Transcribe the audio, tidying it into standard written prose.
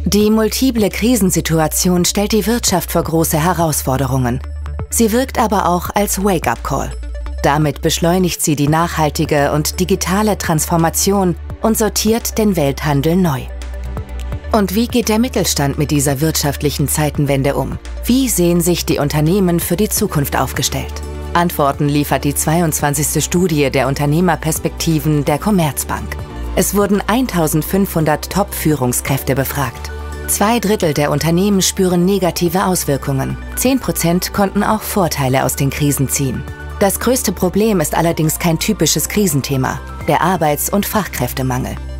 Die multiple Krisensituation stellt die Wirtschaft vor große Herausforderungen. Sie wirkt aber auch als Wake-up-Call. Damit beschleunigt sie die nachhaltige und digitale Transformation und sortiert den Welthandel neu. Und wie geht der Mittelstand mit dieser wirtschaftlichen Zeitenwende um? Wie sehen sich die Unternehmen für die Zukunft aufgestellt? Antworten liefert die 22. Studie der Unternehmerperspektiven der Commerzbank. Es wurden 1500 Top-Führungskräfte befragt. 2/3 der Unternehmen spüren negative Auswirkungen. 10% konnten auch Vorteile aus den Krisen ziehen. Das größte Problem ist allerdings kein typisches Krisenthema, der Arbeits- und Fachkräftemangel.